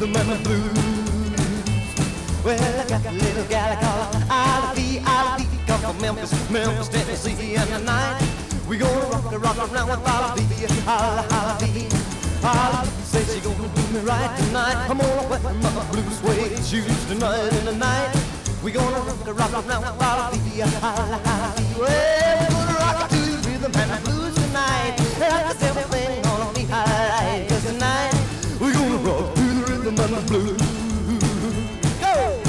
rhythm and the blues. Well, I got a little gal I call her Ivy, come from Memphis, Tennessee, and tonight we gonna rock around with Ivy, Ivy. Say she gonna do me right tonight. I'm gonna wear my blue suede shoes tonight, and tonight we gonna rock around with Ivy, Ivy. Well, we're gonna rock to the rhythm and the blues tonight. Cause everything gonna be alright. Cause tonight we gonna rock to the rhythm and the blues. Go!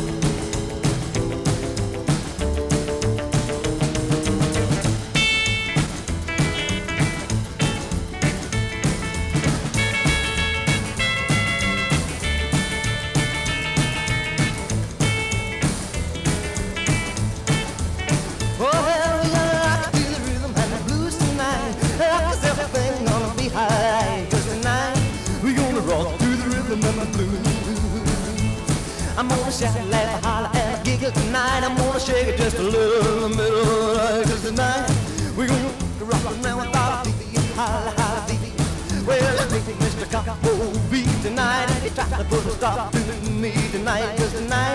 I'm gonna shout, laugh, holler, and giggle tonight. I'm gonna shake it just a little in the middle of the night. Cause tonight we're gonna rock around with Ivy, holla, holla, Ivy. Well, I think Mr. Coppo beat tonight. He tried to put a stop to me tonight. Cause tonight